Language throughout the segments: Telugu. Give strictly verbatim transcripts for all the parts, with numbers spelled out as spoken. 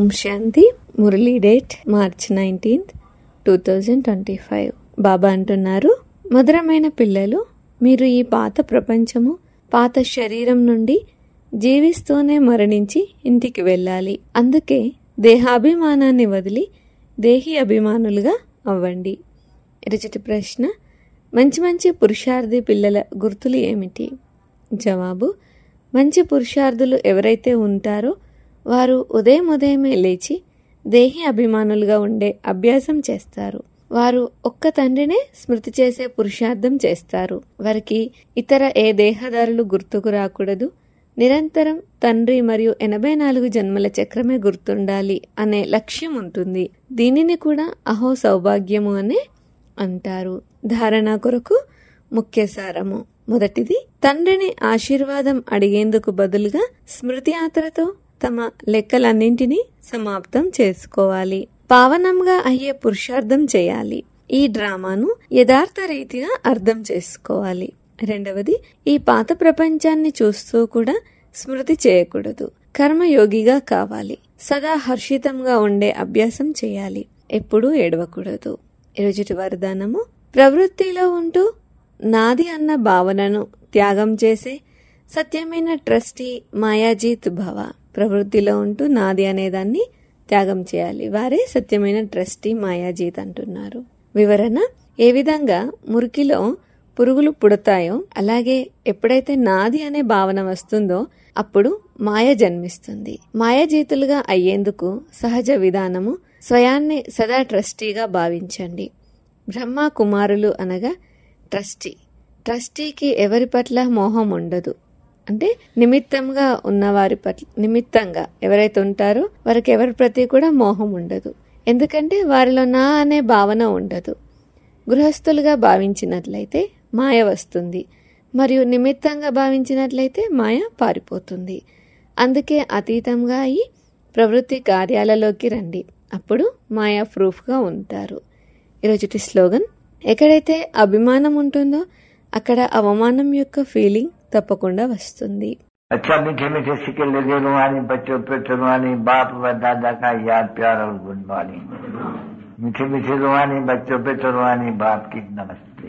శాంతి. Murli date March nineteenth two thousand twenty five. బాబా అంటున్నారు, మధురమైన పిల్లలు, మీరు ఈ పాత ప్రపంచము, పాత శరీరం నుండి జీవిస్తూనే మరణించి ఇంటికి వెళ్ళాలి. అందుకే దేహాభిమానాన్ని వదిలి దేహి అభిమానులుగా అవ్వండి. రుచిటి ప్రశ్న, మంచి మంచి పురుషార్థి పిల్లల గుర్తులు ఏమిటి? జవాబు, మంచి పురుషార్థులు ఎవరైతే ఉంటారో వారు ఉదయం ఉదయమే లేచి దేహి అభిమానులుగా ఉండే అభ్యాసం చేస్తారు. వారు ఒక్క తండ్రినే స్మృతి చేసే పురుషార్థం చేస్తారు. వారికి ఇతర ఏ దేహదారులు గుర్తుకు రాకూడదు. నిరంతరం తండ్రి మరియు ఎనభై నాలుగు జన్మల చక్రమే గుర్తుండాలి అనే లక్ష్యం ఉంటుంది. దీనిని కూడా అహో సౌభాగ్యము అనే అంటారు. ధారణ కొరకు ముఖ్య సారము. మొదటిది, తండ్రిని ఆశీర్వాదం అడిగేందుకు బదులుగా స్మృతి యాత్రతో తమ లెక్కలన్నింటినీ సమాప్తం చేసుకోవాలి. పావనంగా అయ్యే పురుషార్థం చేయాలి. ఈ డ్రామాను యథార్థ రీతిగా అర్థం చేసుకోవాలి. రెండవది, ఈ పాత ప్రపంచాన్ని చూస్తూ కూడా స్మృతి చేయకూడదు. కర్మయోగిగా కావాలి. సదా హర్షితంగా ఉండే అభ్యాసం చేయాలి. ఎప్పుడూ ఏడవకూడదు. ఈరోజుటి వరదానము, ప్రవృత్తిలో ఉంటూ నాది అన్న భావనను త్యాగం చేసే సత్యమైన ట్రస్టీ మాయాజీత్ భవ. ప్రవృత్తిలో ఉంటూ నాది అనేదాన్ని త్యాగం చేయాలి. వారే సత్యమైన ట్రస్టీ మాయాజీత్ అంటున్నారు. వివరణ, ఏ విధంగా మురికిలో పురుగులు పుడతాయో అలాగే ఎప్పుడైతే నాది అనే భావన వస్తుందో అప్పుడు మాయ జన్మిస్తుంది. మాయాజీతులుగా అయ్యేందుకు సహజ విధానము, స్వయాన్ని సదా ట్రస్టీగా భావించండి. బ్రహ్మ కుమారులు అనగా ట్రస్టీ. ట్రస్టీకి ఎవరి పట్ల మోహం ఉండదు. అంటే నిమిత్తంగా ఉన్నవారి పట్ల, నిమిత్తంగా ఎవరైతే ఉంటారో వారికి ఎవరి ప్రతి కూడా మోహం ఉండదు. ఎందుకంటే వారిలో నా అనే భావన ఉండదు. గృహస్థులుగా భావించినట్లయితే మాయ వస్తుంది, మరియు నిమిత్తంగా భావించినట్లయితే మాయ పారిపోతుంది. అందుకే అతీతంగా అయి ప్రవృత్తి కార్యాలలోకి రండి. అప్పుడు మాయా ప్రూఫ్గా ఉంటారు. ఈరోజుటి స్లోగన్, ఎక్కడైతే అభిమానం ఉంటుందో అక్కడ అవమానం యొక్క ఫీలింగ్ తప్పకుండా వస్తుంది. अच्छा मीठे मीठे सिक्के लगे रुहानी बच्चों पे रुहानी बाप व दादा का याद प्यार और गुड मॉर्निंग. मीठे मीठे रुहानी बच्चों पे रुहानी बाप की नमस्ते.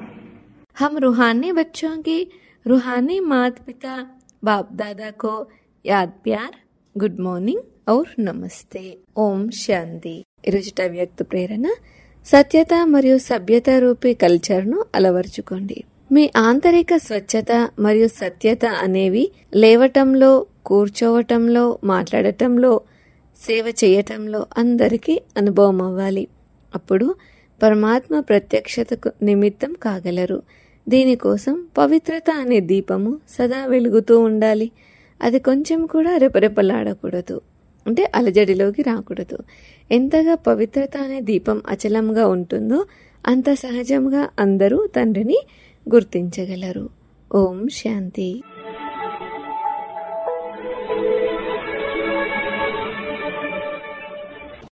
हम रूहानी बच्चों की रूहानी माता पिता बाप दादा को याद प्यार, गुड మార్నింగ్ और నమస్తే. ఓం శాంతి. ఈరోజుట వ్యక్త ప్రేరణ, సత్యత మరియు సభ్యత రూపీ కల్చర్ను అలవర్చుకోండి. మీ ఆంతరిక స్వచ్ఛత మరియు సత్యత అనేవి లేవటంలో, కూర్చోవటంలో, మాట్లాడటంలో, సేవ చేయటంలో అందరికీ అనుభవం అవ్వాలి. అప్పుడు పరమాత్మ ప్రత్యక్షతకు నిమిత్తం కాగలరు. దీనికోసం పవిత్రత అనే దీపము సదా వెలుగుతూ ఉండాలి. అది కొంచెం కూడా రెపరెపలాడకూడదు, అంటే అలజడిలోకి రాకూడదు. ఎంతగా పవిత్రత అనే దీపం అచలంగా ఉంటుందో అంత సహజంగా అందరూ తండ్రిని గుర్తించగలరు. ఓం శాంతి.